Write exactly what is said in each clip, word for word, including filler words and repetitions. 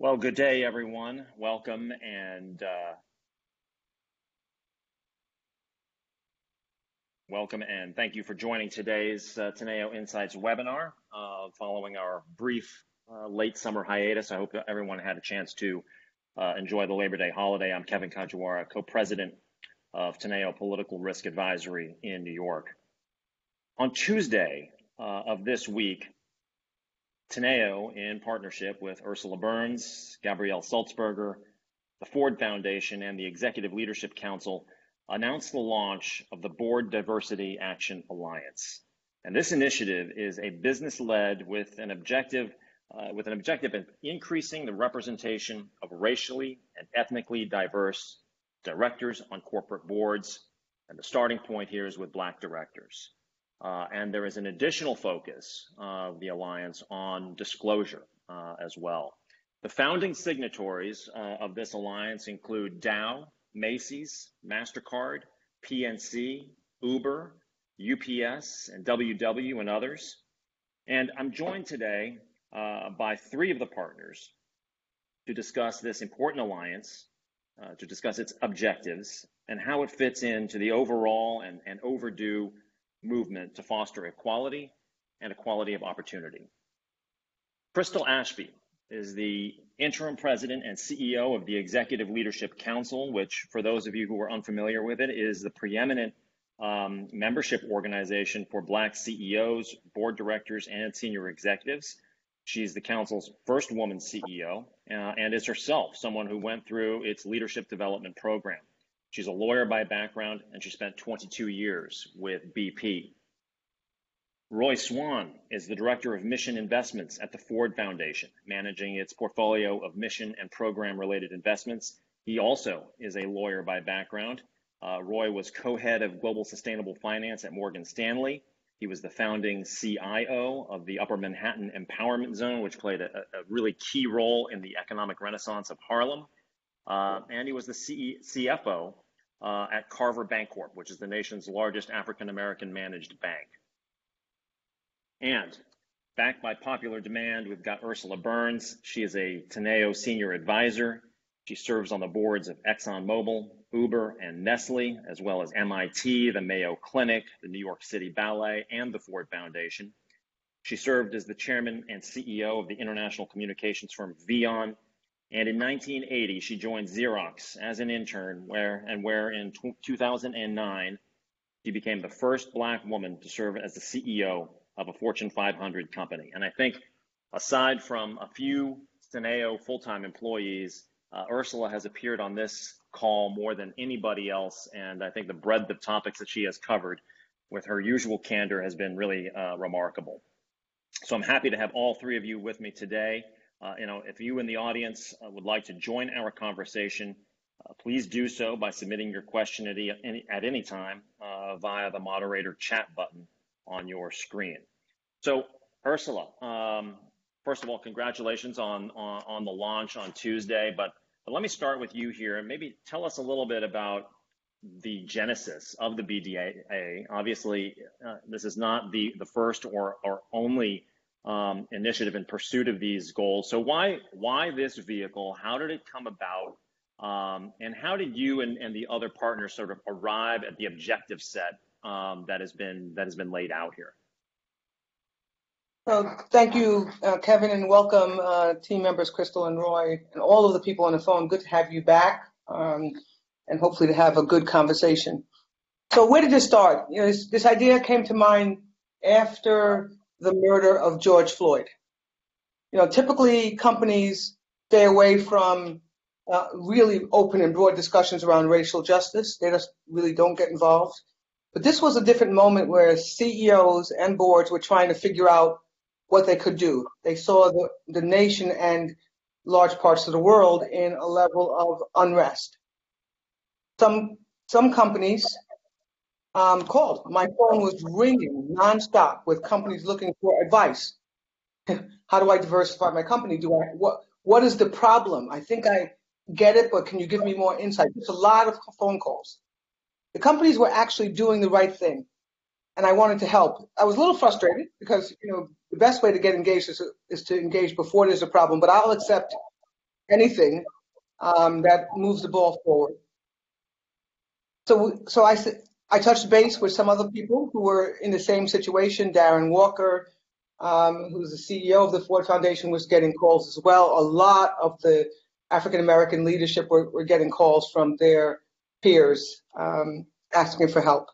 Well, good day, everyone. Welcome and uh, welcome and thank you for joining today's uh, Teneo Insights webinar uh, following our brief uh, late summer hiatus. I hope that everyone had a chance to uh, enjoy the Labor Day holiday. I'm Kevin Kajiwara, co-president of Teneo Political Risk Advisory in New York. On Tuesday uh, of this week, Teneo, in partnership with Ursula Burns, Gabrielle Sulzberger, the Ford Foundation, and the Executive Leadership Council, announced the launch of the Board Diversity Action Alliance. And this initiative is a business-led with an objective, uh, with an objective of increasing the representation of racially and ethnically diverse directors on corporate boards. And the starting point here is with Black directors. Uh, and there is an additional focus of the Alliance on disclosure uh, as well. The founding signatories uh, of this alliance include Dow, Macy's, MasterCard, P N C, Uber, U P S, and W W, and others. And I'm joined today uh, by three of the partners to discuss this important alliance, uh, to discuss its objectives, and how it fits into the overall and, and overdue movement to foster equality and equality of opportunity. Crystal Ashby is the interim president and C E O of the Executive Leadership Council, which, for those of you who are unfamiliar with it, is the preeminent um, membership organization for Black C E Os, board directors, and senior executives. She's the council's first woman C E O uh, and is herself someone who went through its leadership development program. She's a lawyer by background, and she spent twenty-two years with B P. Roy Swan is the Director of Mission Investments at the Ford Foundation, managing its portfolio of mission and program-related investments. He also is a lawyer by background. Uh, Roy was co-head of Global Sustainable Finance at Morgan Stanley. He was the founding C I O of the Upper Manhattan Empowerment Zone, which played a, a really key role in the economic renaissance of Harlem. Uh, and he was the C F O Uh, at Carver Bancorp, which is the nation's largest African-American managed bank. And backed by popular demand, we've got Ursula Burns. She is a Teneo senior advisor. She serves on the boards of ExxonMobil, Uber, and Nestle, as well as M I T, the Mayo Clinic, the New York City Ballet, and the Ford Foundation. She served as the chairman and C E O of the international communications firm Vion. And in nineteen eighty, she joined Xerox as an intern, where and where in two thousand nine, she became the first Black woman to serve as the C E O of a Fortune five hundred company. And I think, aside from a few Teneo full-time employees, uh, Ursula has appeared on this call more than anybody else. And I think the breadth of topics that she has covered with her usual candor has been really uh, remarkable. So I'm happy to have all three of you with me today. Uh, you know, if you in the audience uh, would like to join our conversation, uh, please do so by submitting your question at any, at any time uh, via the moderator chat button on your screen. So, Ursula, um, first of all, congratulations on, on, on the launch on Tuesday, but, but let me start with you here and maybe tell us a little bit about the genesis of the B D A. Obviously, uh, this is not the, the first or, or only Um, initiative in pursuit of these goals. So why why this vehicle? How did it come about? Um, and how did you and, and the other partners sort of arrive at the objective set um, that has been that has been laid out here? So thank you, uh, Kevin, and welcome uh, team members Crystal and Roy and all of the people on the phone. Good to have you back, um, and hopefully to have a good conversation. So where did this start? You know, this, this idea came to mind after the murder of George Floyd. You know, typically companies stay away from uh, really open and broad discussions around racial justice. They just really don't get involved. But this was a different moment where C E Os and boards were trying to figure out what they could do. They saw the, the nation and large parts of the world in a level of unrest. Some, some companies Um, called. My phone was ringing nonstop with companies looking for advice. How do I diversify my company? Do I what? What is the problem? I think I get it, but can you give me more insight? It's a lot of phone calls. The companies were actually doing the right thing, and I wanted to help. I was a little frustrated because you know the best way to get engaged is, is to engage before there's a problem. But I'll accept anything um, that moves the ball forward. So, so I, I touched base with some other people who were in the same situation. Darren Walker, um, who's the C E O of the Ford Foundation, was getting calls as well. A lot of the African American leadership were, were getting calls from their peers um, asking for help.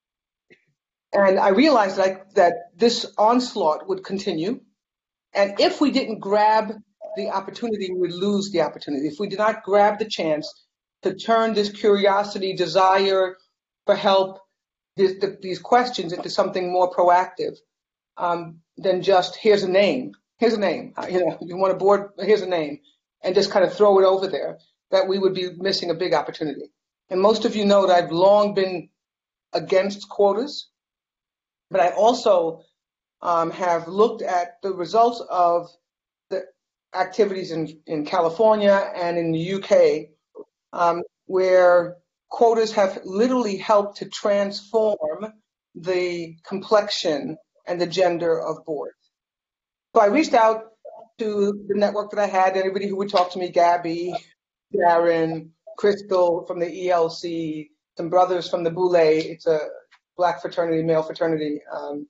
And I realized that, that this onslaught would continue. And if we didn't grab the opportunity, we would lose the opportunity. If we did not grab the chance to turn this curiosity, desire for help, this, the, these questions into something more proactive um, than just, here's a name, here's a name, uh, you know, you want a board, here's a name, and just kind of throw it over there, that we would be missing a big opportunity. And most of you know that I've long been against quotas, but I also um, have looked at the results of the activities in, in California and in the U K, um, where quotas have literally helped to transform the complexion and the gender of boards. So I reached out to the network that I had, anybody who would talk to me, Gabby, Darren, Crystal from the E L C, some brothers from the Boule, it's a black fraternity, male fraternity, um,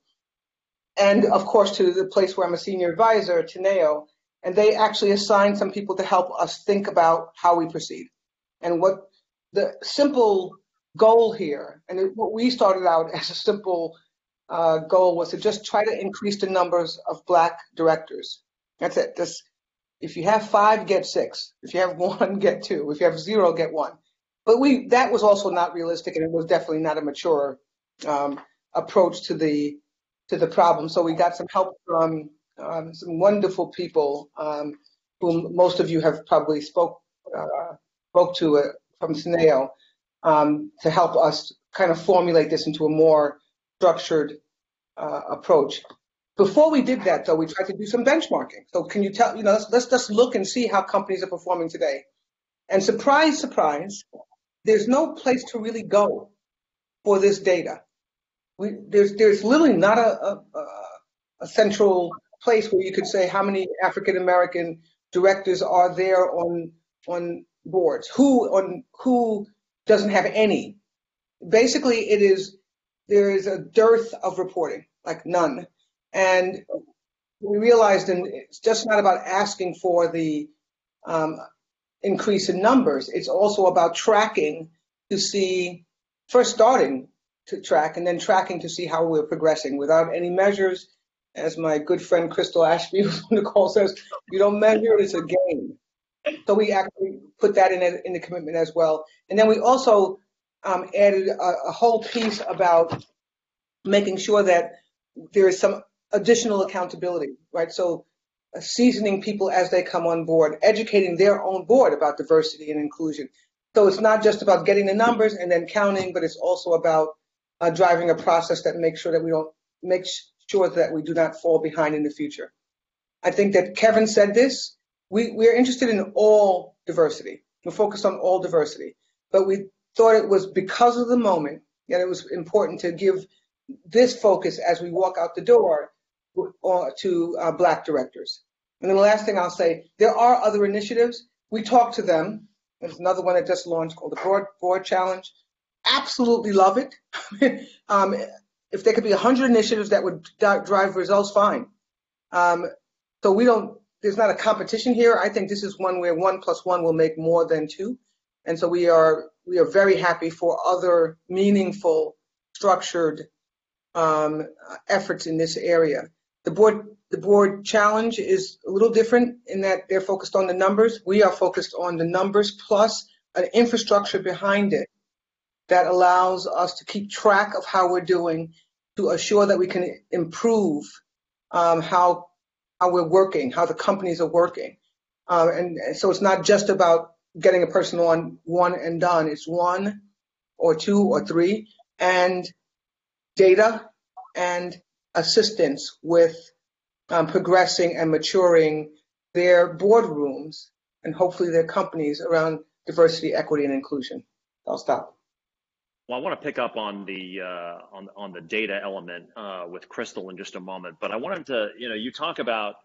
and of course to the place where I'm a senior advisor, Teneo, and they actually assigned some people to help us think about how we proceed. And what the simple goal here, and it, what we started out as a simple uh, goal was to just try to increase the numbers of black directors. That's it. Just, if you have five, get six. If you have one, get two. If you have zero, get one. But we that was also not realistic, and it was definitely not a mature um, approach to the to the problem. So we got some help from um, some wonderful people, um, whom most of you have probably spoke uh, spoke to uh, from Teneo, um, to help us kind of formulate this into a more structured uh, approach. Before we did that, though, we tried to do some benchmarking. So can you tell, you know, let's, let's just look and see how companies are performing today. And surprise, surprise, there's no place to really go for this data. We, there's, there's literally not a, a, a central place where you could say how many African American directors are there on on boards, who on who doesn't have any. Basically, it is there is a dearth of reporting, like none. And we realized, and it's just not about asking for the um, increase in numbers. It's also about tracking to see, first starting to track and then tracking to see how we're progressing without any measures. As my good friend Crystal Ashby on the call says, you don't measure, it's a game. So we actually put that in, a, in the commitment as well. And then we also um, added a, a whole piece about making sure that there is some additional accountability, right? So uh, seasoning people as they come on board, educating their own board about diversity and inclusion. So it's not just about getting the numbers and then counting, but it's also about uh, driving a process that makes sure that we don't make sure that we do not fall behind in the future. I think that Kevin said this. We, we're interested in all diversity. We're focused on all diversity. But we thought it was because of the moment that it was important to give this focus as we walk out the door to uh, black directors. And then the last thing I'll say, there are other initiatives. We talk to them. There's another one that just launched called the Board, Board Challenge. Absolutely love it. um, if there could be one hundred initiatives that would drive results, fine. Um, so we don't, there's not a competition here. I think this is one where one plus one will make more than two. And so we are, we are very happy for other meaningful, structured um, efforts in this area. The board, the board challenge is a little different in that they're focused on the numbers. We are focused on the numbers plus an infrastructure behind it that allows us to keep track of how we're doing, to assure that we can improve um, how how we're working, how the companies are working. Uh, and, and so it's not just about getting a person on one and done. It's one or two or three, and data and assistance with um, progressing and maturing their boardrooms and hopefully their companies around diversity, equity, and inclusion. I'll stop. Well, I want to pick up on the uh, on on the data element uh, with Crystal in just a moment, but I wanted to, you know, you talk about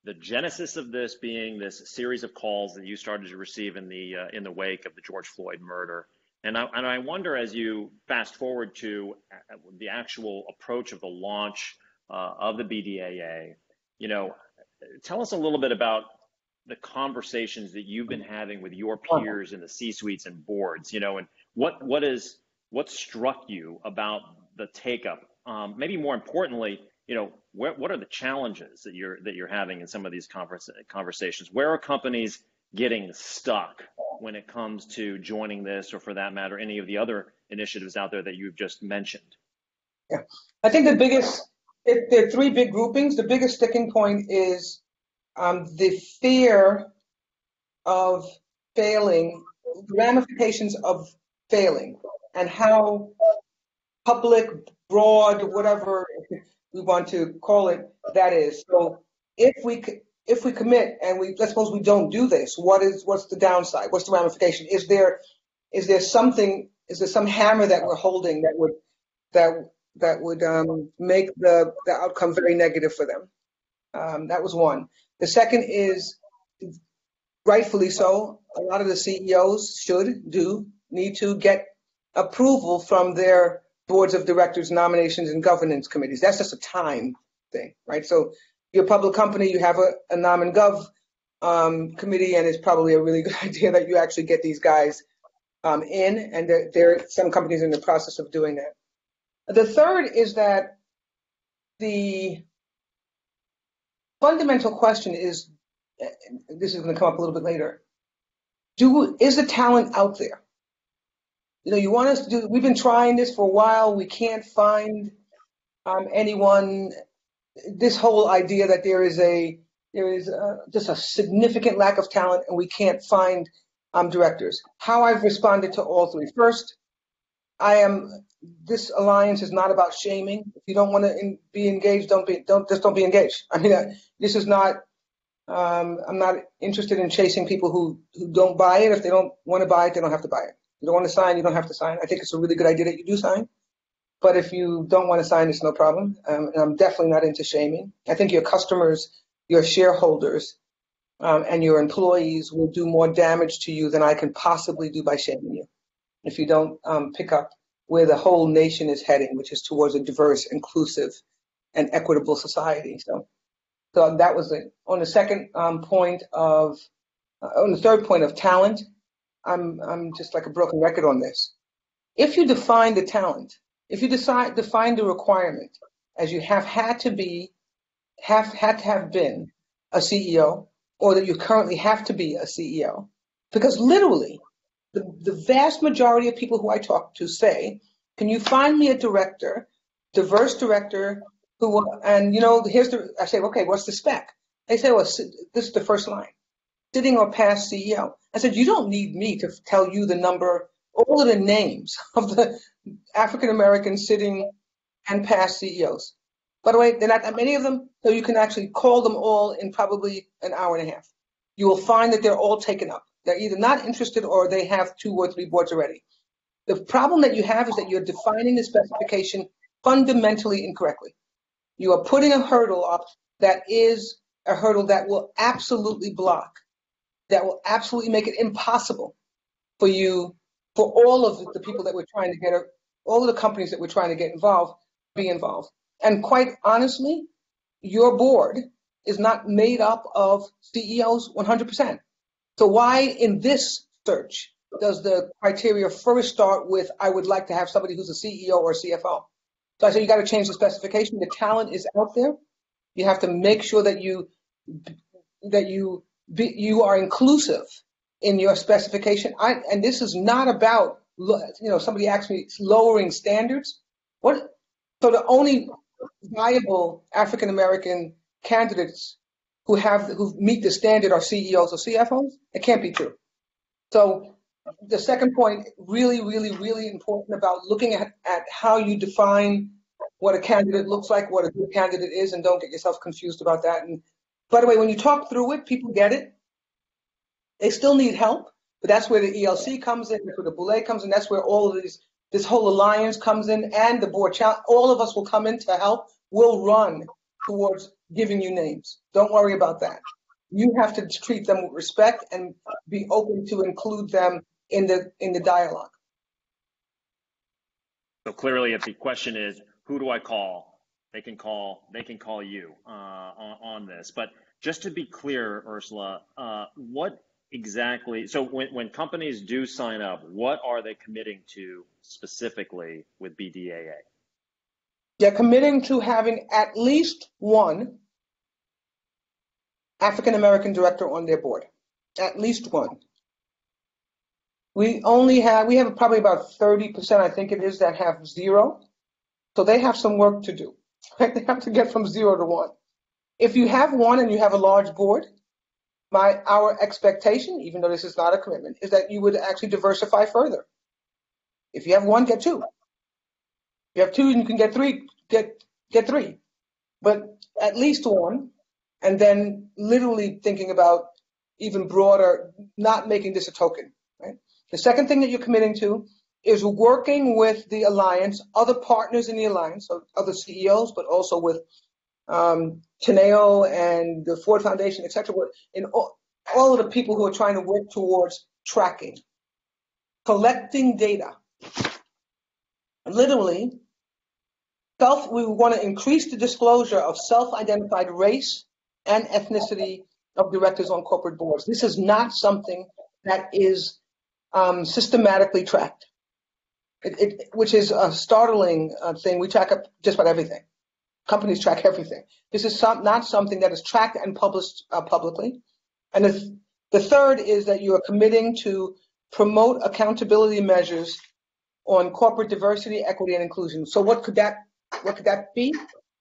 the genesis of this being this series of calls that you started to receive in the uh, in the wake of the George Floyd murder. And I, and I wonder, as you fast forward to the actual approach of the launch uh, of the B D A A, you know, tell us a little bit about the conversations that you've been having with your peers in the C-suites and boards, you know, and what what is what struck you about the take-up? Um, maybe more importantly, you know, what what are the challenges that you're that you're having in some of these converse, conversations? Where are companies getting stuck when it comes to joining this, or for that matter, any of the other initiatives out there that you've just mentioned? Yeah, I think the biggest, it, there are three big groupings. The biggest sticking point is um, the fear of failing, the ramifications of failing, and how public, broad, whatever we want to call it, that is. So if we if we commit and we, let's suppose we don't do this, what is what's the downside? What's the ramification? Is there is there something? Is there some hammer that we're holding that would that that would um, make the the outcome very negative for them? Um, that was one. The second is, rightfully so, a lot of the C E Os should do need to get approval from their boards of directors, nominations, and governance committees. That's just a time thing, right? So you're a public company, you have a, a nom and gov um, committee, and it's probably a really good idea that you actually get these guys um, in, and there, there are some companies in the process of doing that. The third is that the fundamental question is, this is going to come up a little bit later, do is the talent out there? You know, you want us to do, we've been trying this for a while, we can't find um, anyone, this whole idea that there is a, there is a, just a significant lack of talent and we can't find um, directors. How I've responded to all three. First, I am, this alliance is not about shaming. If you don't want to be engaged, don't be, don't, just don't be engaged. I mean, I, this is not, um, I'm not interested in chasing people who, who don't buy it. If they don't want to buy it, they don't have to buy it. You don't want to sign, you don't have to sign. I think it's a really good idea that you do sign. But if you don't want to sign, it's no problem. Um, and I'm definitely not into shaming. I think your customers, your shareholders, um, and your employees will do more damage to you than I can possibly do by shaming you if you don't um, pick up where the whole nation is heading, which is towards a diverse, inclusive, and equitable society. So, so that was it. On the second um, point of, uh, on the third point of talent, I'm I'm just like a broken record on this. If you define the talent, if you decide define the requirement as you have had to be, have had to have been a C E O, or that you currently have to be a C E O, because literally the, the vast majority of people who I talk to say, can you find me a director, diverse director who, and you know, here's the, I say, okay, what's the spec? They say, well, this is the first line. Sitting or past C E O. I said, you don't need me to tell you the number, all of the names of the African American sitting and past C E Os. By the way, there are not that many of them, so you can actually call them all in probably an hour and a half. You will find that they're all taken up. They're either not interested or they have two or three boards already. The problem that you have is that you're defining the specification fundamentally incorrectly. You are putting a hurdle up that is a hurdle that will absolutely block, that will absolutely make it impossible for you, for all of the people that we're trying to get, all of the companies that we're trying to get involved, be involved. And quite honestly, your board is not made up of C E Os one hundred percent. So why in this search does the criteria first start with, I would like to have somebody who's a C E O or a C F O? So I say you got to change the specification. The talent is out there. You have to make sure that you, that you, Be, you are inclusive in your specification. I, and this is not about, you know, somebody asked me, lowering standards. What? So the only viable African American candidates who have who meet the standard are C E Os or C F Os? It can't be true. So the second point, really, really, really important about looking at, at how you define what a candidate looks like, what a good candidate is, and don't get yourself confused about that. And by the way, when you talk through it, people get it. They still need help, but that's where the E L C comes in, that's where the Boulé comes in, that's where all of these, this whole alliance comes in, and the board challenge. All of us will come in to help. We'll run towards giving you names. Don't worry about that. You have to treat them with respect and be open to include them in the in the dialogue. So clearly, if the question is, who do I call? They can call. They can call you uh, on, on this. But just to be clear, Ursula, uh, what exactly? So when when companies do sign up, what are they committing to specifically with B D A A? They're committing to having at least one African American director on their board, at least one. We only have, we have probably about thirty percent, I think it is, that have zero. So they have some work to do. Right? They have to get from zero to one. If you have one and you have a large board, my our expectation, even though this is not a commitment, is that you would actually diversify further. If you have one, get two. If you have two and you can get three, get get three. But at least one, and then literally thinking about even broader, not making this a token. Right? The second thing that you're committing to is working with the alliance, other partners in the alliance, so other C E Os, but also with um, Teneo and the Ford Foundation, et cetera, in all, all of the people who are trying to work towards tracking, collecting data. Literally, self, we want to increase the disclosure of self-identified race and ethnicity of directors on corporate boards. This is not something that is um, systematically tracked, it, it, which is a startling uh, thing. We track up just about everything. Companies track everything. This is some, not something that is tracked and published uh, publicly. And the, the third is that you are committing to promote accountability measures on corporate diversity, equity, and inclusion. So what could that what could that be?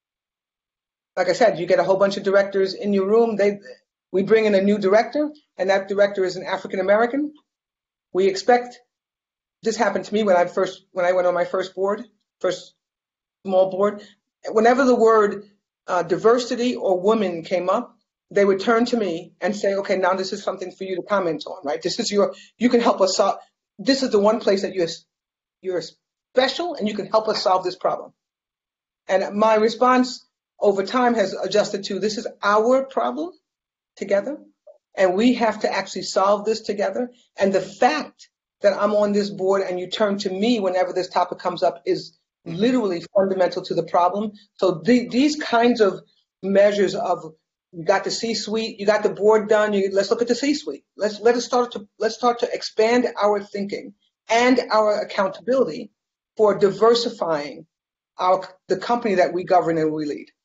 Like I said, you get a whole bunch of directors in your room. They we bring in a new director, and that director is an African American. We expect this happened to me when I first when I went on my first board, first small board. Whenever the word uh, diversity or woman came up, they would turn to me and say, "Okay, now this is something for you to comment on, right? This is your you can help us solve. This is the one place that you're you're special, and you can help us solve this problem." And my response over time has adjusted to, this is our problem together, and we have to actually solve this together. And the fact that I'm on this board and you turn to me whenever this topic comes up is literally fundamental to the problem. So the, these kinds of measures of, you got the C-suite, you got the board done, you, let's look at the C-suite. Let's, let us start to, let's start to expand our thinking and our accountability for diversifying our, the company that we govern and we lead.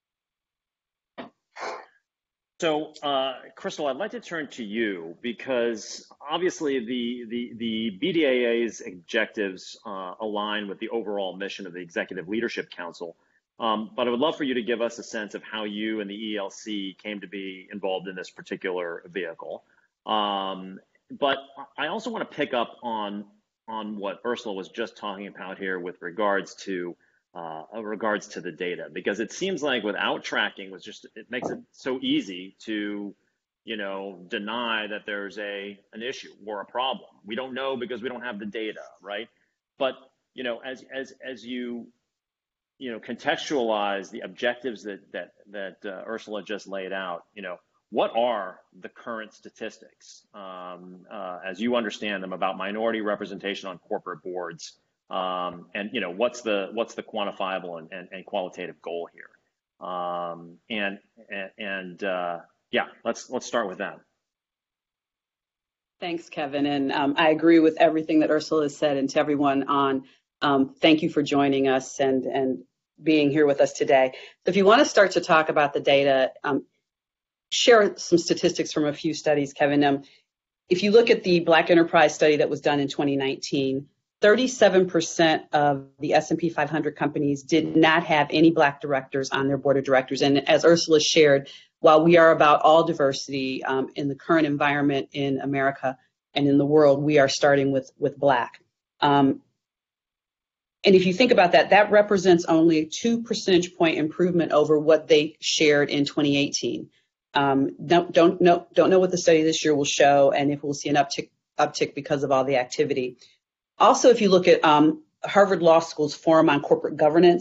So, uh, Crystal, I'd like to turn to you because obviously the the, the B D A A's objectives uh, align with the overall mission of the Executive Leadership Council. Um, but I would love for you to give us a sense of how you and the E L C came to be involved in this particular vehicle. Um, but I also want to pick up on on what Ursula was just talking about here with regards to Uh, regards to the data, because it seems like without tracking was just, it makes it so easy to, you know, deny that there's a an issue or a problem. We don't know because we don't have the data, right? But, you know, as as as you, you know, contextualize the objectives that that that uh, Ursula just laid out, you know, what are the current statistics um, uh, as you understand them about minority representation on corporate boards? Um, and you know, what's the what's the quantifiable and, and, and qualitative goal here? Um, and and, and uh, yeah, let's let's start with that. Thanks, Kevin, and um, I agree with everything that Ursula has said. And to everyone on, um, thank you for joining us and and being here with us today. So, if you want to start to talk about the data, um, share some statistics from a few studies, Kevin. Um, if you look at the Black Enterprise study that was done in twenty nineteen. thirty-seven percent of the S and P five hundred companies did not have any Black directors on their board of directors. And as Ursula shared, while we are about all diversity um, in the current environment in America and in the world, we are starting with, with Black. Um, and if you think about that, that represents only a two percentage point improvement over what they shared in twenty eighteen. Um, don't, don't, know, don't know what the study this year will show and if we'll see an uptick, uptick because of all the activity. Also, if you look at um, Harvard Law School's Forum on Corporate Governance,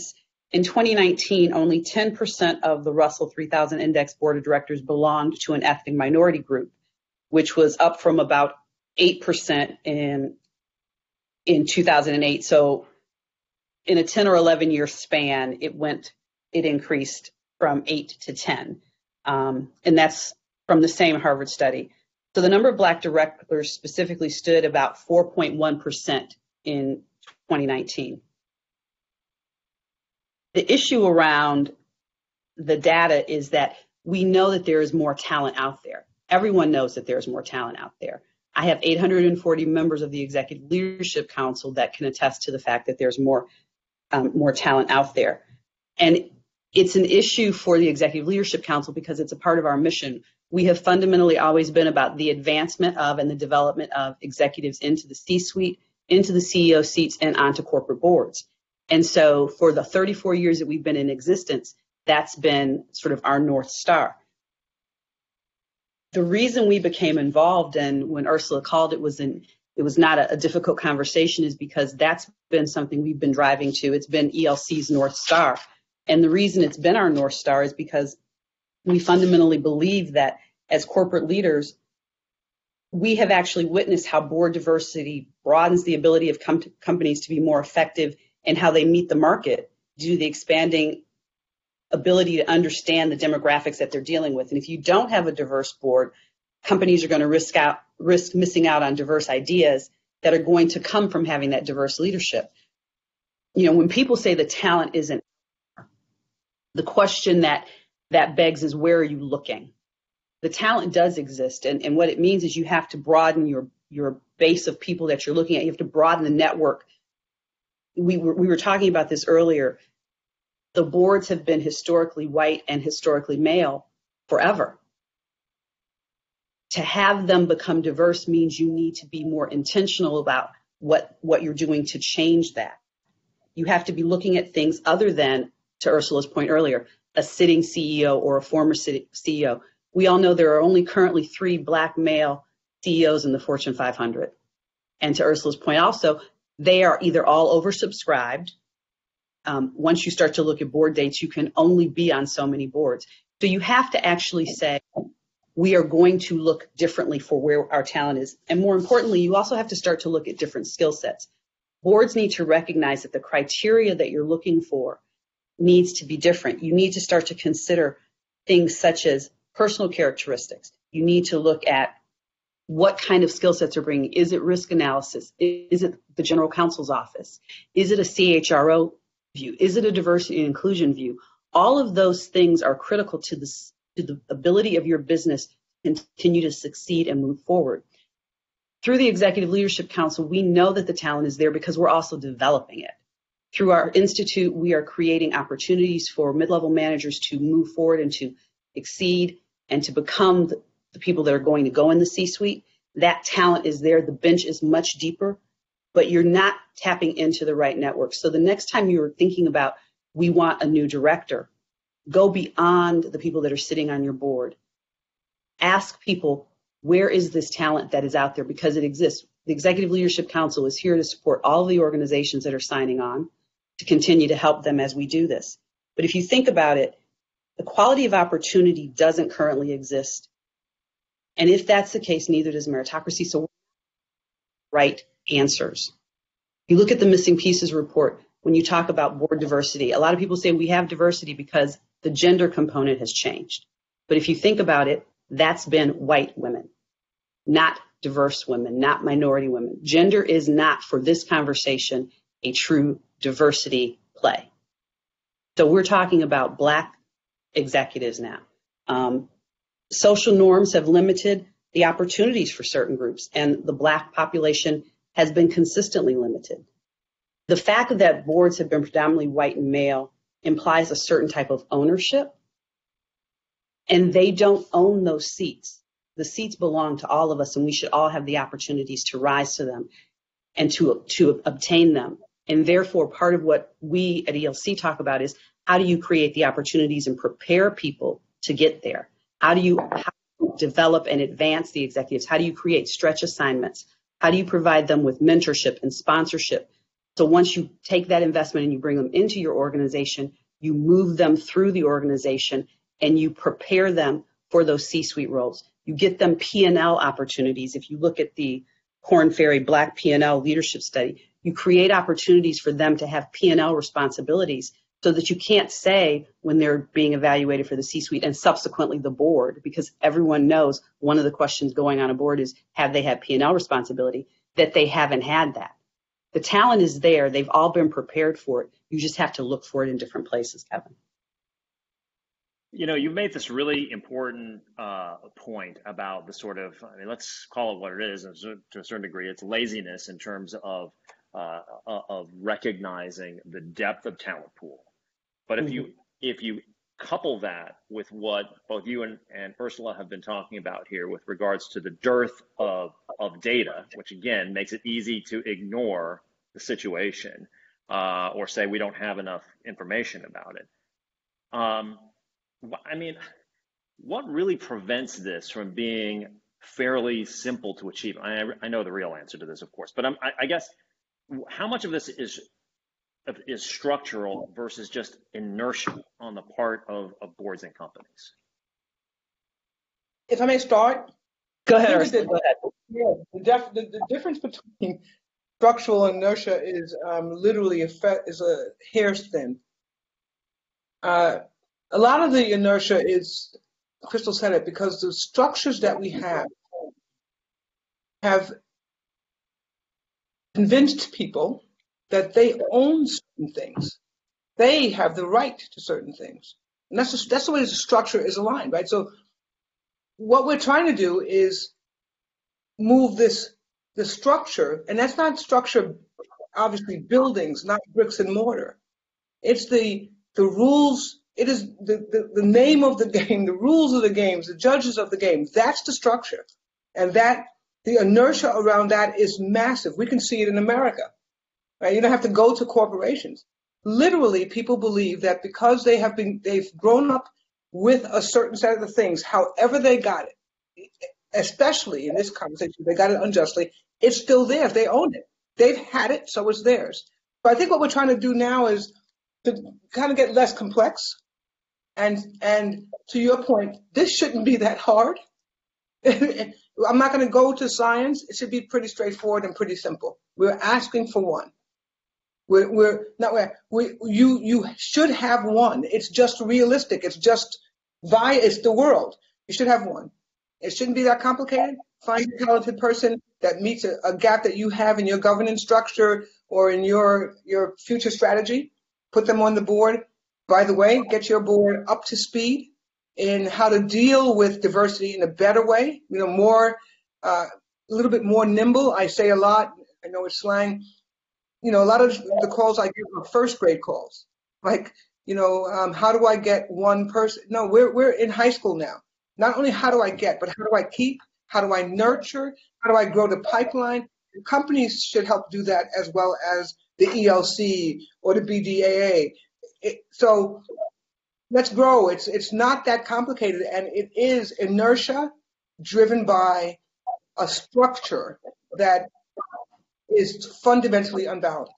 In twenty nineteen, only ten percent of the Russell three thousand Index Board of Directors belonged to an ethnic minority group, which was up from about eight percent in, in two thousand eight. So in a ten or eleven year span, it went, it increased from eight to ten. Um, and that's from the same Harvard study. So the number of Black directors specifically stood about four point one percent in twenty nineteen. The issue around the data is that we know that there is more talent out there. Everyone knows that there's more talent out there. I have eight hundred forty members of the Executive Leadership Council that can attest to the fact that there's more, um, more talent out there. And it's an issue for the Executive Leadership Council because it's a part of our mission. We have fundamentally always been about the advancement of and the development of executives into the C-suite, into the C E O seats, and onto corporate boards. And so for the thirty-four years that we've been in existence, that's been sort of our North Star. The reason we became involved, and when Ursula called, it was in, it was not a, a difficult conversation, is because that's been something we've been driving to. It's been E L C's North Star. And the reason it's been our North Star is because we fundamentally believe that as corporate leaders, we have actually witnessed how board diversity broadens the ability of com- companies to be more effective in how they meet the market due to the expanding ability to understand the demographics that they're dealing with. And if you don't have a diverse board, companies are going to risk out, risk missing out on diverse ideas that are going to come from having that diverse leadership. You know, when people say the talent isn't, the question that that begs is, where are you looking? The talent does exist, and, and what it means is you have to broaden your, your base of people that you're looking at. You have to broaden the network. We were, we were talking about this earlier. The boards have been historically white and historically male forever. To have them become diverse means you need to be more intentional about what, what you're doing to change that. You have to be looking at things other than, to Ursula's point earlier, a sitting C E O or a former C E O. We all know there are only currently three Black male C E Os in the Fortune five hundred. And to Ursula's point also, they are either all oversubscribed. Um, once you start to look at board dates, you can only be on so many boards. So you have to actually say, we are going to look differently for where our talent is. And more importantly, you also have to start to look at different skill sets. Boards need to recognize that the criteria that you're looking for needs to be different. You need to start to consider things such as personal characteristics. You need to look at what kind of skill sets are bringing. Is it risk analysis? Is it the general counsel's office? Is it a C H R O view? Is it a diversity and inclusion view? All of those things are critical to the, to the ability of your business to continue to succeed and move forward. Through the Executive Leadership Council, we know that the talent is there because we're also developing it. Through our institute, we are creating opportunities for mid-level managers to move forward and to exceed and to become the, the people that are going to go in the C-suite. That talent is there. The bench is much deeper, but you're not tapping into the right network. So the next time you're thinking about, we want a new director, go beyond the people that are sitting on your board. Ask people, where is this talent that is out there? Because it exists. The Executive Leadership Council is here to support all of the organizations that are signing on, to continue to help them as we do this. But if you think about it, the quality of opportunity doesn't currently exist. And if that's the case, neither does meritocracy. So right answers. You look at the missing pieces report when you talk about board diversity. A lot of people say we have diversity because the gender component has changed. But if you think about it, that's been white women, not diverse women, not minority women. Gender is not, for this conversation, a true diversity play. So we're talking about Black executives now. Um, social norms have limited the opportunities for certain groups, and the Black population has been consistently limited. The fact that boards have been predominantly white and male implies a certain type of ownership, and they don't own those seats. The seats belong to all of us, and we should all have the opportunities to rise to them and to, to obtain them. And therefore, part of what we at E L C talk about is, how do you create the opportunities and prepare people to get there? How do you, how do you develop and advance the executives? How do you create stretch assignments? How do you provide them with mentorship and sponsorship So once you take that investment and you bring them into your organization, you move them through the organization and you prepare them for those C-suite roles. You get them P and L opportunities. If you look at the Korn Ferry Black P and L leadership study, you create opportunities for them to have P and L responsibilities so that you can't say when they're being evaluated for the C-suite and subsequently the board, because everyone knows one of the questions going on a board is, have they had P and L responsibility? That they haven't had that. The talent is there. They've all been prepared for it. You just have to look for it in different places, Kevin. You know, you made this really important uh, point about the sort of, I mean, let's call it what it is, and to a certain degree, it's laziness in terms of uh, of recognizing the depth of talent pool. But if mm-hmm. you if you couple that with what both you and, and Ursula have been talking about here with regards to the dearth of of data, which again makes it easy to ignore the situation uh, or say we don't have enough information about it. Um, I mean, what really prevents this from being fairly simple to achieve? I, I know the real answer to this, of course, but I'm, I, I guess how much of this is is structural versus just inertia on the part of, of boards and companies? If I may start? Go ahead, Ursula, the, go ahead. Yeah, the, def, the, the difference between structural inertia is um, literally a fe- is a hair's thin. Uh, a lot of the inertia is, Crystal said it, because the structures that we have have convinced people that they own certain things. They have the right to certain things. And that's, just, that's the way the structure is aligned, right? So what we're trying to do is move this, the structure, and that's not structure, obviously buildings, not bricks and mortar. It's the the rules, it is the, the, the name of the game, the rules of the games, the judges of the game. That's the structure. And that the inertia around that is massive. We can see it in America. Right? You don't have to go to corporations. Literally, people believe that because they have been, they've grown up with a certain set of the things, however they got it, especially in this conversation, they got it unjustly, it's still theirs. They own it. They've had it, so it's theirs. But I think what we're trying to do now is to kind of get less complex. And and to your point, this shouldn't be that hard. I'm not going to go to science. It should be pretty straightforward and pretty simple. We're asking for one. We're, we're not where we you you should have one. It's just realistic. It's just via it's the world. You should have one. It shouldn't be that complicated. Find a talented person that meets a, a gap that you have in your governance structure or in your your future strategy. Put them on the board. By the way, get your board up to speed in how to deal with diversity in a better way. You know, more uh, a little bit more nimble. I say a lot. I know it's slang. You know, a lot of the calls I get are first grade calls. Like, you know, um, how do I get one person? No, we're we're in high school now. Not only how do I get, but how do I keep? How do I nurture? How do I grow the pipeline? Companies should help do that as well as the E L C or the B D A A. It, so let's grow. It's it's not that complicated, and it is inertia driven by a structure that is fundamentally unbalanced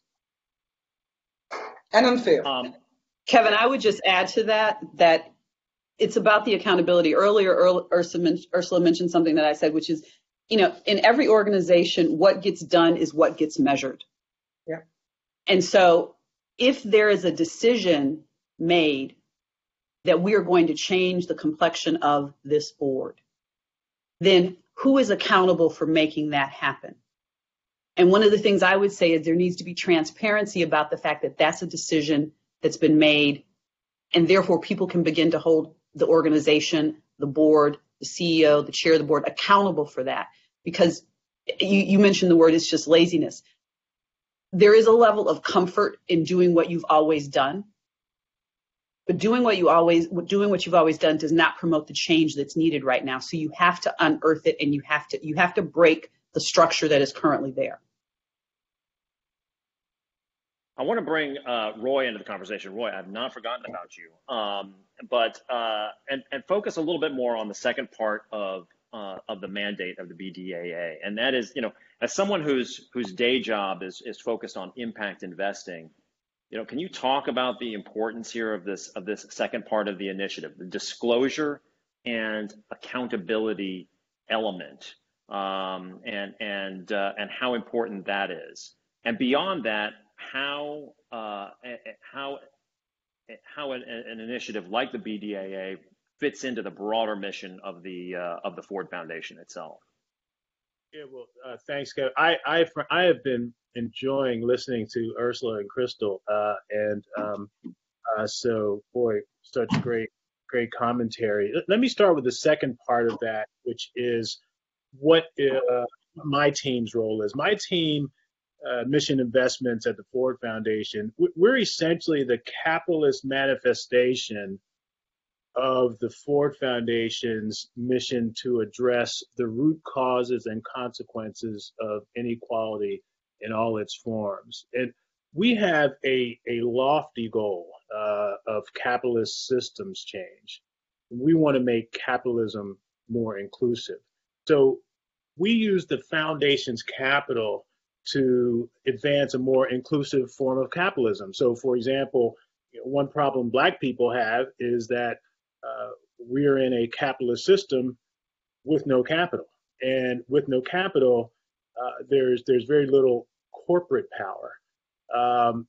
and unfair. Um, Kevin, I would just add to that that it's about the accountability. Earlier, Ursula mentioned something that I said, which is, you know, in every organization, what gets done is what gets measured. Yeah. And so if there is a decision made that we are going to change the complexion of this board, then who is accountable for making that happen? And one of the things I would say is there needs to be transparency about the fact that that's a decision that's been made, and therefore people can begin to hold the organization, the board, the C E O, the chair of the board accountable for that. Because you, you mentioned the word, it's just laziness. There is a level of comfort in doing what you've always done, but doing what you always doing what you've always done does not promote the change that's needed right now. So you have to unearth it, and you have to you have to break the structure that is currently there. I want to bring uh, Roy into the conversation. Roy, I've not forgotten about you, um, but uh, and and focus a little bit more on the second part of uh, of the mandate of the B D A A, and that is, you know, as someone whose whose day job is is focused on impact investing, you know, can you talk about the importance here of this of this second part of the initiative, the disclosure and accountability element, um, and and uh, and how important that is, and beyond that, how uh, how how an, an initiative like the B D A A fits into the broader mission of the uh, of the Ford Foundation itself. Yeah, well, uh, thanks, Kevin. I, I I have been enjoying listening to Ursula and Crystal, uh, and um, uh, so boy, such great great commentary. Let me start with the second part of that, which is what uh, my team's role is. My team, uh, Mission Investments at the Ford Foundation, we're essentially the capitalist manifestation of the Ford Foundation's mission to address the root causes and consequences of inequality in all its forms. And we have a, a lofty goal uh, of capitalist systems change. We want to make capitalism more inclusive. So we use the foundation's capital to advance a more inclusive form of capitalism. So, for example, you know, one problem Black people have is that Uh, we're in a capitalist system with no capital, and with no capital, uh, there's there's very little corporate power. Um,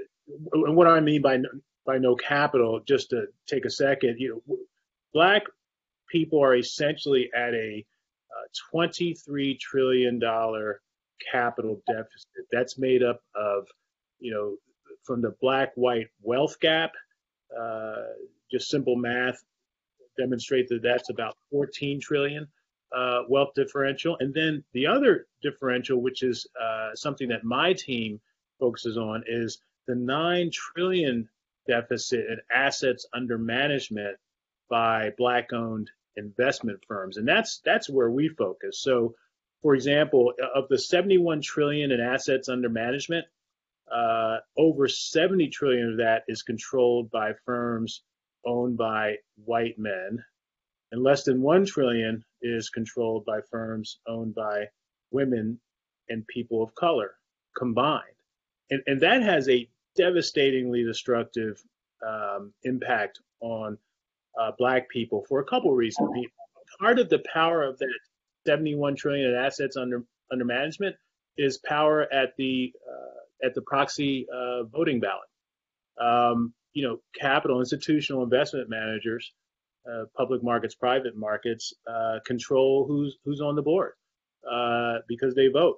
and what I mean by no, by no capital, just to take a second, you know, Black people are essentially at a uh, twenty-three trillion dollars capital deficit. That's made up of, you know, from the Black-white wealth gap. Uh, just simple math demonstrate that that's about fourteen trillion uh, wealth differential. And then the other differential, which is uh, something that my team focuses on, is the nine trillion deficit in assets under management by Black-owned investment firms. And that's that's where we focus. So, for example, of the seventy-one trillion in assets under management, uh, over seventy trillion of that is controlled by firms owned by white men, and less than one trillion is controlled by firms owned by women and people of color combined. And, and that has a devastatingly destructive um, impact on uh, Black people for a couple of reasons. Part of the power of that seventy-one trillion in assets under under management is power at the uh, at the proxy uh, voting ballot. Um, you know, capital, institutional investment managers, uh, public markets, private markets, uh, control who's who's on the board uh, because they vote.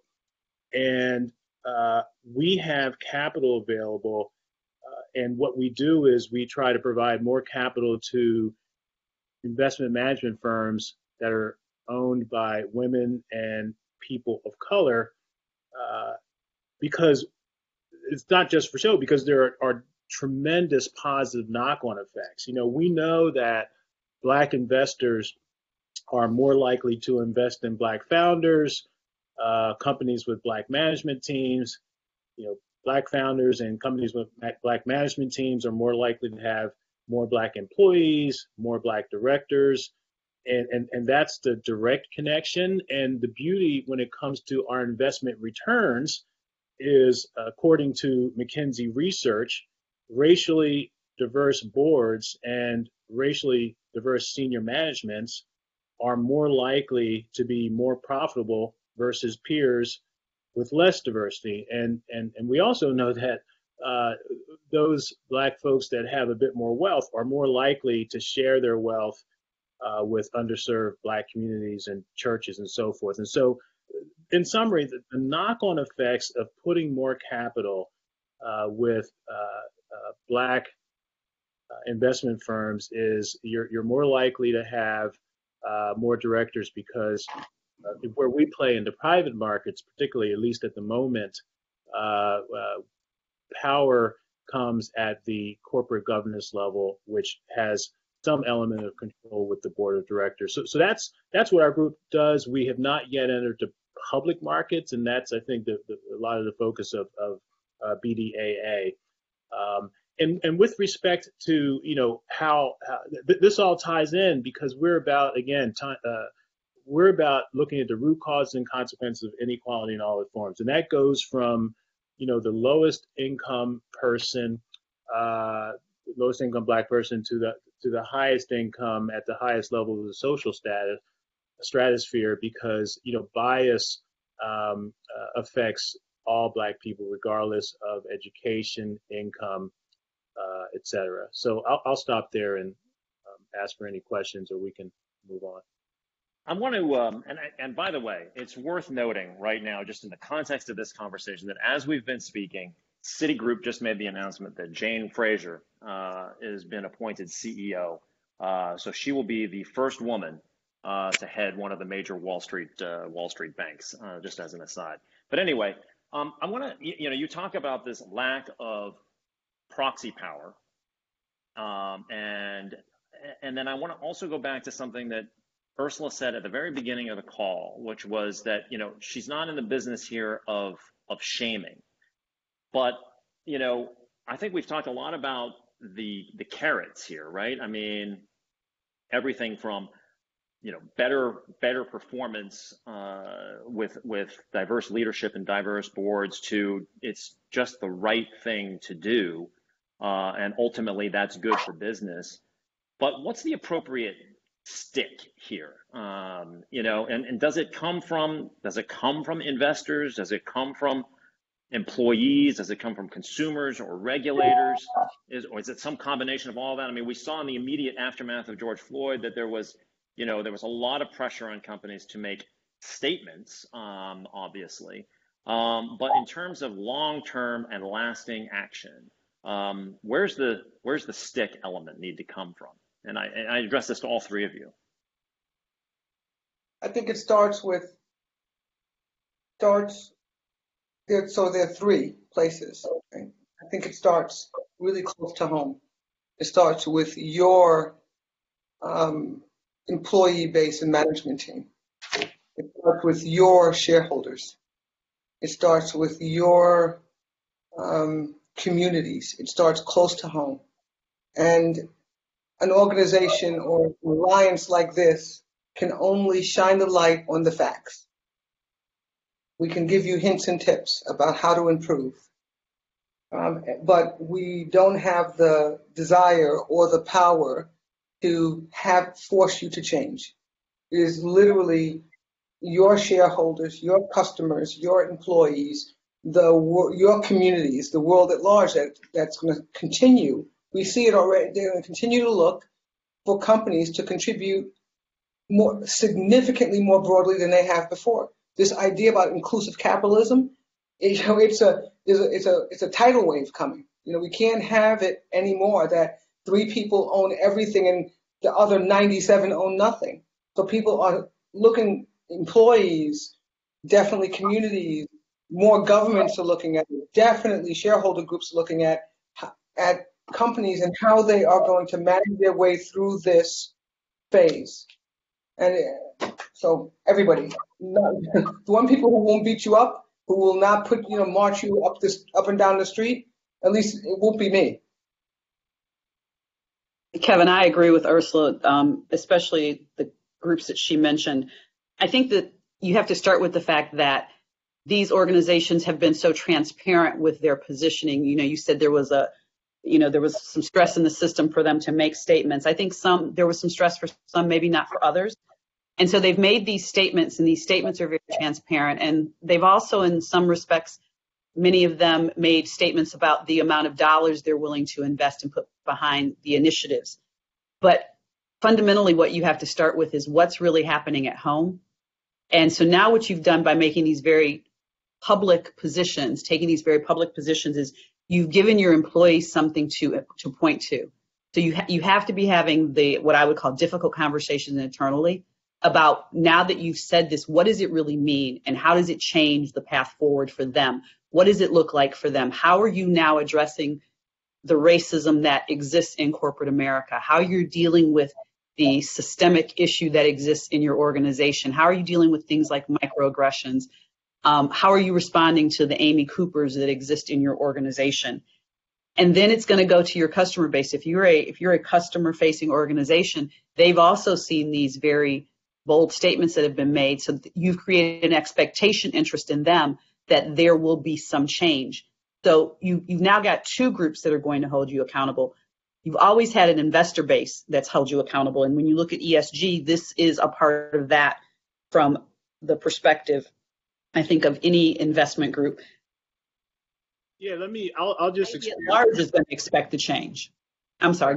And uh, we have capital available, uh, and what we do is we try to provide more capital to investment management firms that are owned by women and people of color, uh, because it's not just for show, because there are, are tremendous positive knock-on effects. You know, we know that Black investors are more likely to invest in Black founders, uh, companies with Black management teams. You know, Black founders and companies with Black management teams are more likely to have more Black employees, more Black directors, and, and, and that's the direct connection. And the beauty when it comes to our investment returns is, according to McKinsey research, racially diverse boards and racially diverse senior managements are more likely to be more profitable versus peers with less diversity. And and, and we also know that uh, those Black folks that have a bit more wealth are more likely to share their wealth uh, with underserved Black communities and churches and so forth. And so, in summary, the, the knock-on effects of putting more capital uh, with uh, Uh, Black uh, investment firms is you're you're more likely to have uh, more directors, because uh, where we play in the private markets, particularly at least at the moment, uh, uh, power comes at the corporate governance level, which has some element of control with the board of directors. So so that's that's what our group does. We have not yet entered the public markets, and that's, I think, the, the, a lot of the focus of, of uh, B D A A. Um, and, and with respect to, you know, how, how th- this all ties in, because we're about, again, time, uh, we're about looking at the root causes and consequences of inequality in all its forms. And that goes from, you know, the lowest income person, uh, lowest income black person to the to the highest income at the highest level of the social status stratosphere, because, you know, bias um, uh, affects all black people regardless of education, income, uh, et cetera. So I'll, I'll stop there and um, ask for any questions, or we can move on. I want to, um, and, and by the way, it's worth noting right now, just in the context of this conversation, that as we've been speaking, Citigroup just made the announcement that Jane Fraser uh, has been appointed C E O. Uh, so she will be the first woman uh, to head one of the major Wall Street uh, Wall Street banks, uh, just as an aside. But anyway, um, I want to, you know, you talk about this lack of proxy power, um, and and then I want to also go back to something that Ursula said at the very beginning of the call, which was that, you know, she's not in the business here of of shaming, but, you know, I think we've talked a lot about the the carrots here, right? I mean, everything from, you know, better better performance uh, with with diverse leadership and diverse boards to it's just the right thing to do, uh, and ultimately that's good for business. But what's the appropriate stick here? Um, you know, and, and does it come from does it come from investors? Does it come from employees? Does it come from consumers or regulators? Is or is it some combination of all that? I mean, we saw in the immediate aftermath of George Floyd that there was, you know, there was a lot of pressure on companies to make statements, um, obviously. Um, but in terms of long-term and lasting action, um, where's the where's the stick element need to come from? And I, and I address this to all three of you. I think it starts with, starts, there, so there are three places. Okay? I think it starts really close to home. It starts with your um, employee base and management team. It starts with your shareholders. It starts with your um, communities. It starts close to home. And an organization or an alliance like this can only shine the light on the facts. We can give you hints and tips about how to improve, um, but we don't have the desire or the power to have force you to change. It is literally your shareholders, your customers, your employees, the your communities, the world at large that, that's going to continue. We see it already. They're going to continue to look for companies to contribute more significantly more broadly than they have before. This idea about inclusive capitalism, it, you know, it's a, it's a it's a it's a tidal wave coming. You know, we can't have it anymore that three people own everything and the other ninety-seven own nothing. So people are looking, employees, definitely communities, more governments are looking at it, definitely shareholder groups are looking at at companies and how they are going to manage their way through this phase. And so everybody, not, the one people who won't beat you up, who will not put, you know, march you up this up and down the street, at least it won't be me. Kevin, I agree with Ursula, um, especially the groups that she mentioned. I think that you have to start with the fact that these organizations have been so transparent with their positioning. You know, you said there was a, you know, there was some stress in the system for them to make statements. I think some, there was some stress for some, maybe not for others. And so they've made these statements, and these statements are very transparent. And they've also, in some respects, many of them made statements about the amount of dollars they're willing to invest and put behind the initiatives. But fundamentally, what you have to start with is what's really happening at home. And so now what you've done by making these very public positions, taking these very public positions, is you've given your employees something to to point to. So you ha- you have to be having the what I would call difficult conversations internally about, now that you've said this, what does it really mean, and how does it change the path forward for them? What does it look like for them? How are you now addressing the racism that exists in corporate America? How you're dealing with the systemic issue that exists in your organization? How are you dealing with things like microaggressions? Um, how are you responding to the Amy Coopers that exist in your organization? And then it's going to go to your customer base. If you're a if you're a customer-facing organization, they've also seen these very bold statements that have been made. So you've created an expectation interest in them that there will be some change. So you, you've now got two groups that are going to hold you accountable. You've always had an investor base that's held you accountable. And when you look at E S G, this is a part of that from the perspective, I think, of any investment group. Yeah, let me, I'll, I'll just Maybe expand. at large is going to expect the change. I'm sorry.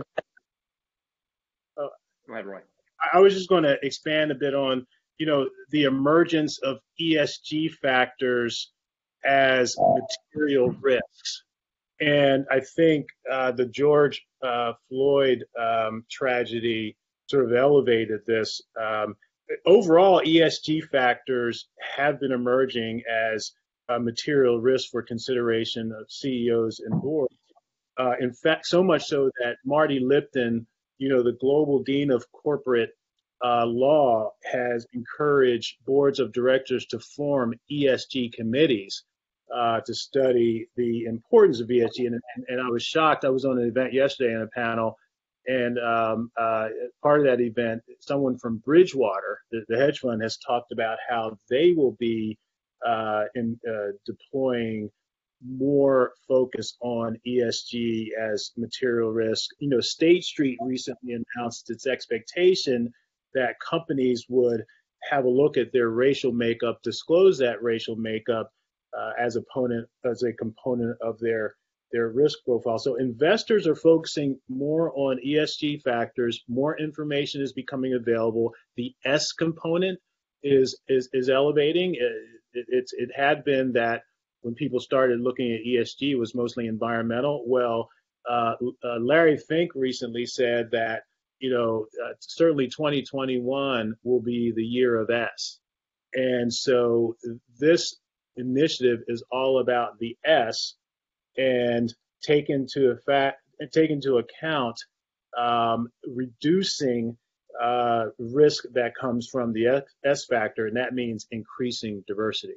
Go ahead, Roy. I was just going to expand a bit on, you know, the emergence of E S G factors as material risks. And I think uh, the George uh, Floyd um, tragedy sort of elevated this. Um, overall, E S G factors have been emerging as a material risk for consideration of C E Os and boards. Uh, in fact, so much so that Marty Lipton, you know, the global dean of corporate uh, law, has encouraged boards of directors to form E S G committees uh, to study the importance of E S G. And, and, and I was shocked. I was on an event yesterday on a panel, and um, uh, part of that event, someone from Bridgewater, the, the hedge fund, has talked about how they will be uh, in uh, deploying more focus on E S G as material risk. You know, State Street recently announced its expectation that companies would have a look at their racial makeup, disclose that racial makeup uh, as a component as a component of their their risk profile. So investors are focusing more on E S G factors. More information is becoming available. The S component is is is elevating. It, it, it's it had been that when people started looking at E S G, it was mostly environmental. Well, uh, uh, Larry Fink recently said that, you know, uh, certainly twenty twenty-one will be the year of S. And so this initiative is all about the S, and take into effect, take into account um, reducing uh, risk that comes from the S factor, and that means increasing diversity.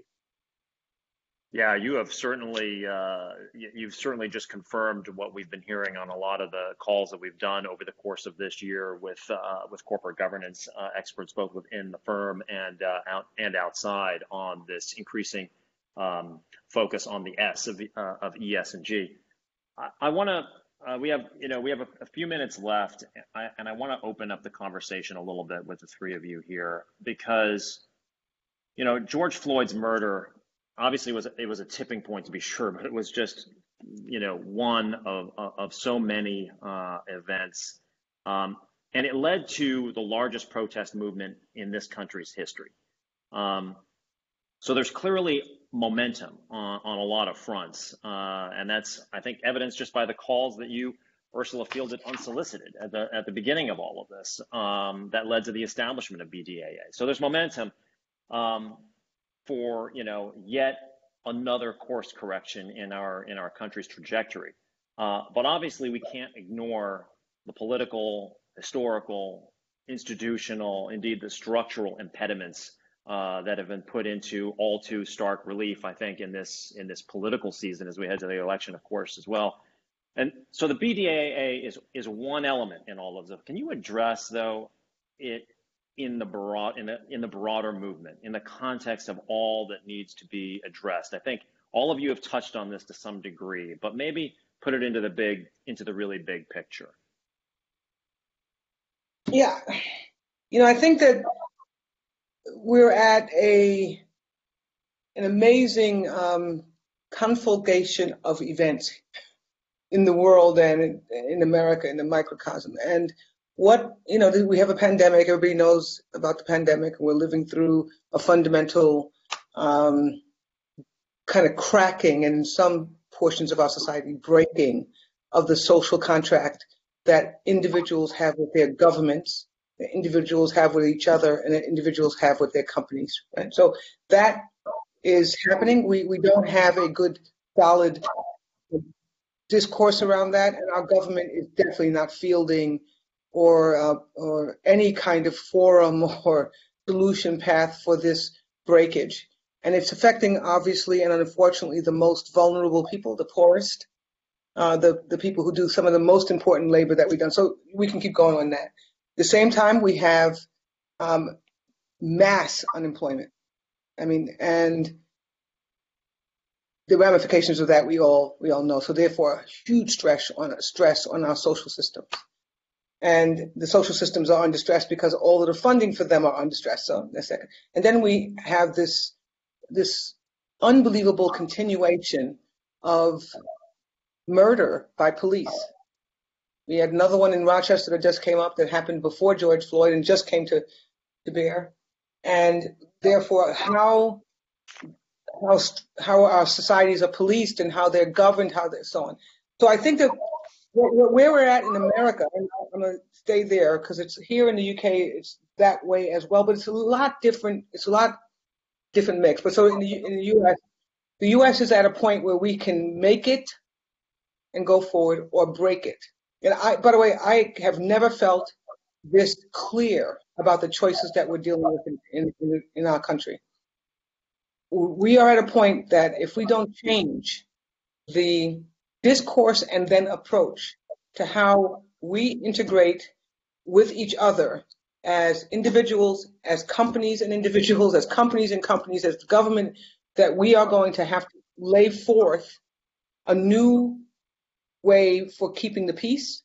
Yeah, you have certainly, uh, you've certainly just confirmed what we've been hearing on a lot of the calls that we've done over the course of this year with uh, with corporate governance uh, experts, both within the firm and uh, out and outside, on this increasing um, focus on the S of uh, of E S and G. I, I want to. Uh, we have, you know, we have a, a few minutes left, and I, and I want to open up the conversation a little bit with the three of you here, because, you know, George Floyd's murder obviously was it was a tipping point, to be sure, but it was just, you know, one of of so many uh, events, um, and it led to the largest protest movement in this country's history. Um, so there's clearly momentum on, on a lot of fronts, uh, and that's, I think, evidenced just by the calls that you, Ursula, fielded unsolicited at the at the beginning of all of this, um, that led to the establishment of B D A A. So there's momentum. Um, for, you know, yet another course correction in our in our country's trajectory. Uh, but obviously we can't ignore the political, historical, institutional, indeed the structural impediments uh, that have been put into all too stark relief, I think, in this in this political season as we head to the election, of course, as well. And so the B D A A is is one element in all of this. Can you address, though, it in the broad in the in the broader movement, in the context of all that needs to be addressed? I think all of you have touched on this to some degree, but maybe put it into the big into the really big picture. Yeah, you know, I think that we're at a an amazing um, conflagration of events in the world and in, in America, in the microcosm. And what, you know, we have a pandemic, everybody knows about the pandemic, and we're living through a fundamental um, kind of cracking, and in some portions of our society, breaking of the social contract that individuals have with their governments, that individuals have with each other, and that individuals have with their companies, right? So that is happening. We, we don't have a good, solid discourse around that, and our government is definitely not fielding or uh, or any kind of forum or solution path for this breakage. And it's affecting, obviously, and unfortunately, the most vulnerable people, the poorest, uh, the, the people who do some of the most important labor that we've done. So we can keep going on that. At the same time, we have um, mass unemployment. I mean, and the ramifications of that we all we all know. So therefore, huge stress on stress on our social systems, and the social systems are under stress because all of the funding for them are under stress. So that's second, and then we have this this unbelievable continuation of murder by police. We had another one in Rochester that just came up that happened before George Floyd and just came to to bear, and therefore how. How, how our societies are policed and how they're governed, how they're so on. So I think that where, where we're at in America, and I'm going to stay there because it's here in the U K, it's that way as well, but it's a lot different. It's a lot different mix. But so in the, in the U S, the U S is at a point where we can make it and go forward or break it. And I, by the way, I have never felt this clear about the choices that we're dealing with in, in, in our country. We are at a point that if we don't change the discourse and then approach to how we integrate with each other as individuals, as companies and individuals, as companies and companies, as government, that we are going to have to lay forth a new way for keeping the peace,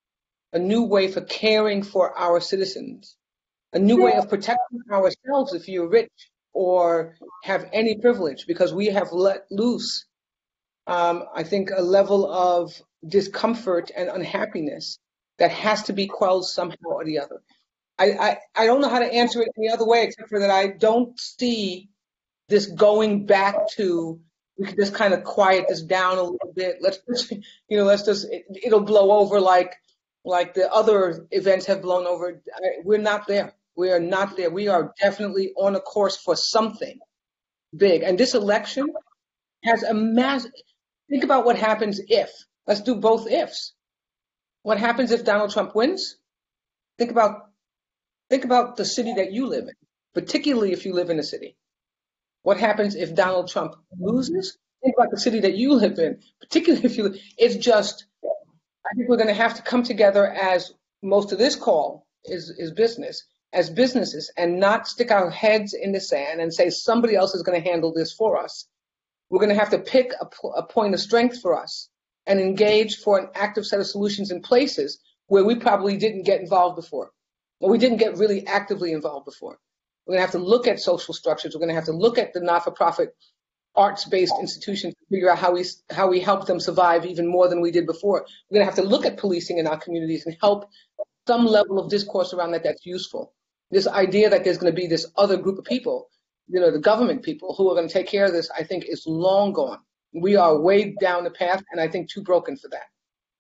a new way for caring for our citizens, a new way of protecting ourselves if you're rich or have any privilege, because we have let loose, um, I think, a level of discomfort and unhappiness that has to be quelled somehow or the other. I, I, I don't know how to answer it any other way except for that I don't see this going back to, we can just kind of quiet this down a little bit. Let's just, you know, let's just, it, it'll blow over like like the other events have blown over. I, we're not there. We are not there. We are definitely on a course for something big. And this election has a mass, think about what happens if, let's do both ifs. What happens if Donald Trump wins? Think about, think about the city that you live in, particularly if you live in a city. What happens if Donald Trump loses? Think about the city that you live in, particularly if you, it's just, I think we're going to have to come together as most of this call is, is business. as businesses and not stick our heads in the sand and say somebody else is going to handle this for us. We're going to have to pick a, a point of strength for us and engage for an active set of solutions in places where we probably didn't get involved before, or we didn't get really actively involved before. We're going to have to look at social structures. We're going to have to look at the not-for-profit arts-based institutions to figure out how we how we help them survive even more than we did before. We're going to have to look at policing in our communities and help some level of discourse around that that's useful. This idea that there's going to be this other group of people, you know, the government people who are going to take care of this, I think is long gone. We are way down the path, and I think too broken for that.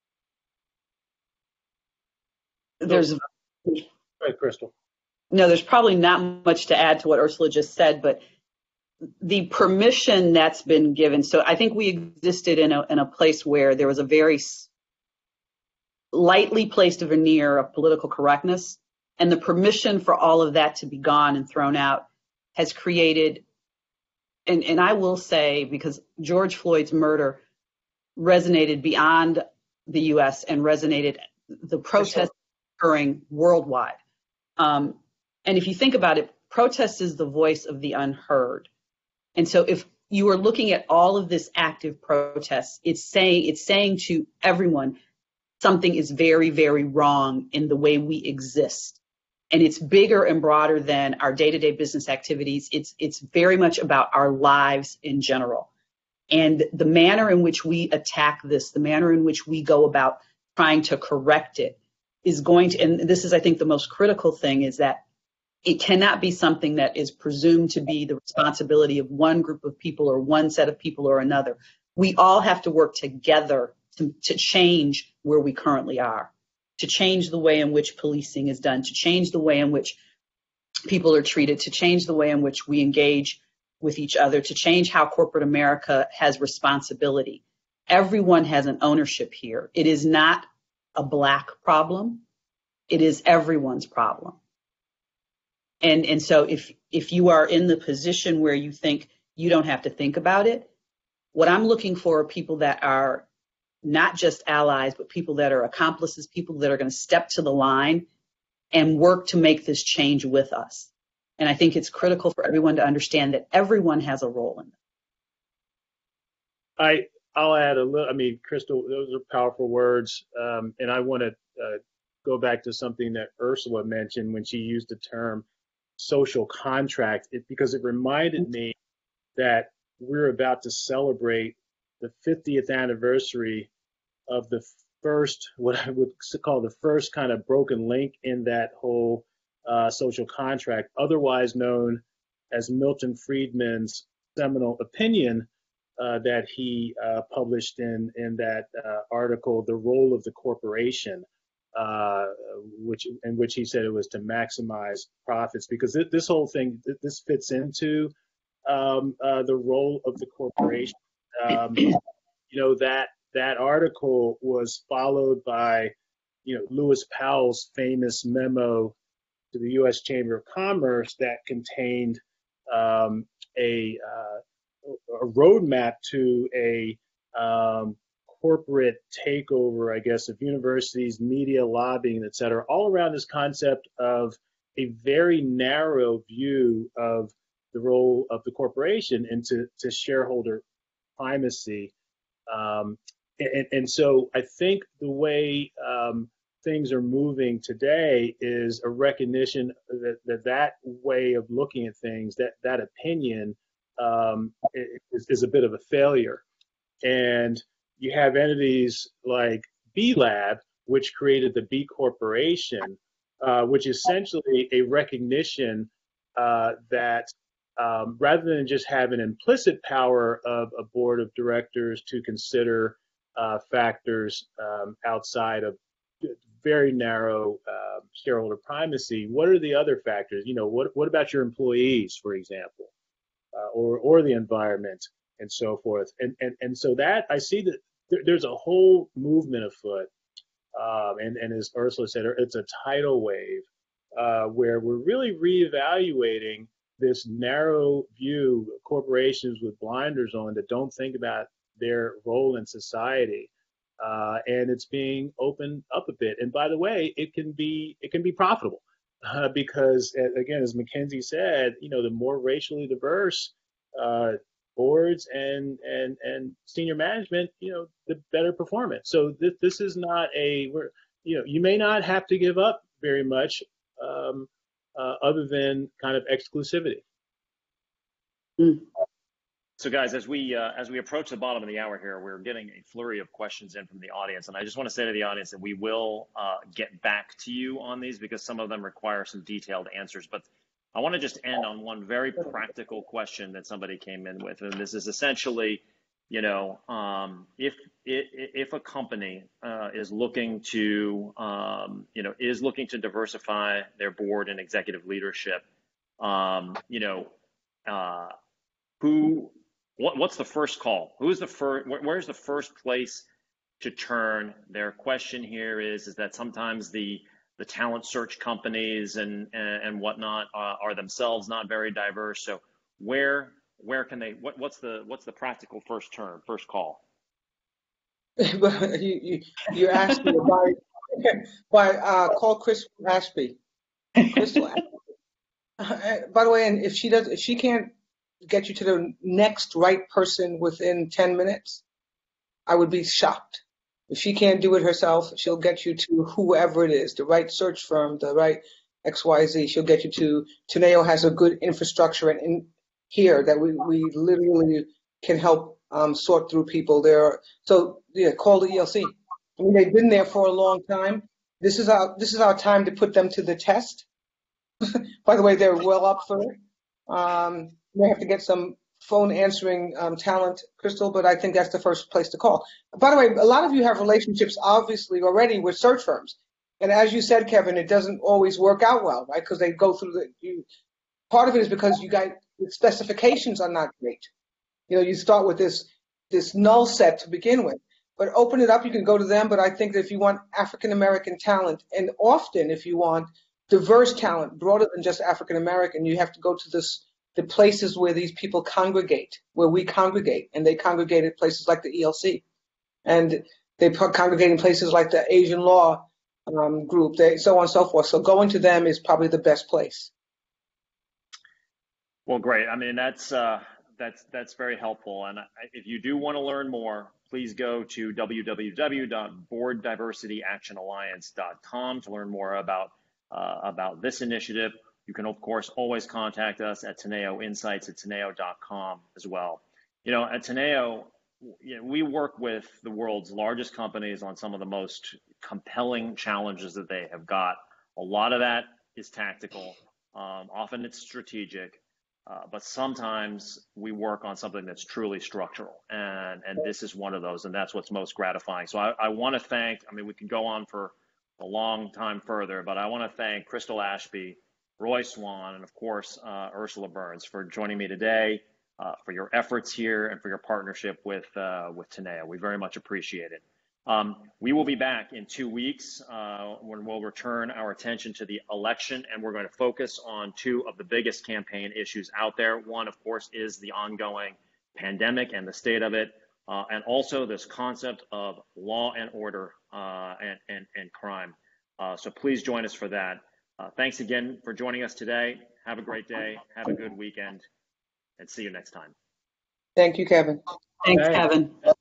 There's, Right, Crystal. no, there's probably not much to add to what Ursula just said, but the permission that's been given. So I think we existed in a in a place where there was a very lightly placed veneer of political correctness. And the permission for all of that to be gone and thrown out has created, and, and I will say, because George Floyd's murder resonated beyond the U S and resonated, the protests occurring worldwide. Um, and if you think about it, protest is the voice of the unheard. And so if you are looking at all of this active protest, it's saying, it's saying to everyone, something is very, very wrong in the way we exist. And it's bigger and broader than our day-to-day business activities. It's it's very much about our lives in general. And the manner in which we attack this, the manner in which we go about trying to correct it is going to, and this is, I think, the most critical thing, is that it cannot be something that is presumed to be the responsibility of one group of people or one set of people or another. We all have to work together to, to change where we currently are, to change the way in which policing is done, to change the way in which people are treated, to change the way in which we engage with each other, to change how corporate America has responsibility. Everyone has an ownership here. It is not a Black problem. It is everyone's problem. And, and so if, if you are in the position where you think you don't have to think about it, what I'm looking for are people that are not just allies, but people that are accomplices, people that are going to step to the line and work to make this change with us. And I think it's critical for everyone to understand that everyone has a role in it. I, I'll add a little, I mean, Crystal, those are powerful words. Um, and I want to uh, go back to something that Ursula mentioned when she used the term social contract, it, because it reminded me that we're about to celebrate the fiftieth anniversary of the first, what I would call the first kind of broken link in that whole uh, social contract, otherwise known as Milton Friedman's seminal opinion uh, that he uh, published in, in that uh, article, The Role of the Corporation, uh, which in which he said it was to maximize profits, because th- this whole thing, th- this fits into um, uh, the role of the corporation. Um, you know, that that article was followed by, you know, Lewis Powell's famous memo to the U S Chamber of Commerce that contained um, a, uh, a roadmap to a um, corporate takeover, I guess, of universities, media, lobbying, et cetera, all around this concept of a very narrow view of the role of the corporation into to shareholder primacy. Um, and, and so I think the way um, things are moving today is a recognition that that, that way of looking at things, that, that opinion um, is, is a bit of a failure. And you have entities like B Lab, which created the B Corporation, uh, which is essentially a recognition uh, that um, rather than just have an implicit power of a board of directors to consider uh, factors um, outside of very narrow uh, shareholder primacy, what are the other factors? You know, what what about your employees, for example, uh, or or the environment, and so forth. And and and so that I see that there, there's a whole movement afoot, um, and and as Ursula said, it's a tidal wave uh, where we're really reevaluating this narrow view of corporations with blinders on that don't think about their role in society, uh, and it's being opened up a bit. And by the way, it can be it can be profitable uh, because, again, as Mackenzie said, you know, the more racially diverse uh, boards and and and senior management, you know, the better performance. So this this is not a we're you know you may not have to give up very much um, uh, other than kind of exclusivity. Mm. So, guys, as we uh, as we approach the bottom of the hour here, we're getting a flurry of questions in from the audience, and I just want to say to the audience that we will uh, get back to you on these because some of them require some detailed answers. But I want to just end on one very practical question that somebody came in with, and this is essentially, you know, um, if if a company uh, is looking to, um, you know, is looking to diversify their board and executive leadership, um, you know, uh, who. What, what's the first call? Who's the first? Where, where's the first place to turn? Their question here is is that sometimes the the talent search companies and and, and whatnot uh, are themselves not very diverse. So where where can they? What, what's the what's the practical first turn? First call? you, you you're asking by by uh, call Chris Ashby. Crystal Ashby. Uh, by the way, and if she does, if she can't get you to the next right person within ten minutes, I would be shocked. If she can't do it herself, she'll get you to whoever it is, the right search firm, the right X Y Z. She'll get you to, Teneo has a good infrastructure in, in here that we, we literally can help um, sort through people there. So yeah, call the E L C. I mean, they've been there for a long time. This is our, this is our time to put them to the test. By the way, they're well up for it. Um, may have to get some phone answering um, talent, Crystal, but I think that's the first place to call. By the way, a lot of you have relationships, obviously, already with search firms. And as you said, Kevin, it doesn't always work out well, right? Because they go through the, you, part of it is because you got, the specifications are not great. You know, you start with this, this null set to begin with. But open it up, you can go to them. But I think that if you want African-American talent, and often if you want diverse talent, broader than just African-American, you have to go to this, the places where these people congregate, where we congregate, and they congregate at places like the E L C. And they congregate in places like the Asian Law um, Group, they, so on and so forth. So going to them is probably the best place. Well, great. I mean, that's uh, that's that's very helpful. And I, if you do want to learn more, please go to w w w dot board diversity action alliance dot com to learn more about uh, about this initiative. You can, of course, always contact us at Teneo Insights at teneo dot com as well. You know, at Teneo, you know, we work with the world's largest companies on some of the most compelling challenges that they have got. A lot of that is tactical. Um, often it's strategic. Uh, but sometimes we work on something that's truly structural, and, and this is one of those, and that's what's most gratifying. So I, I want to thank, I mean, we could go on for a long time further, but I want to thank Crystal Ashby, Roy Swan, and of course, uh, Ursula Burns for joining me today, uh, for your efforts here and for your partnership with, uh, with Teneo. We very much appreciate it. Um, we will be back in two weeks uh, when we'll return our attention to the election, and we're going to focus on two of the biggest campaign issues out there. One, of course, is the ongoing pandemic and the state of it, uh, and also this concept of law and order uh, and, and, and crime. Uh, so please join us for that. Uh, thanks again for joining us today. Have a great day. Have a good weekend, and see you next time. Thank you, Kevin. Thanks, Thanks. Kevin.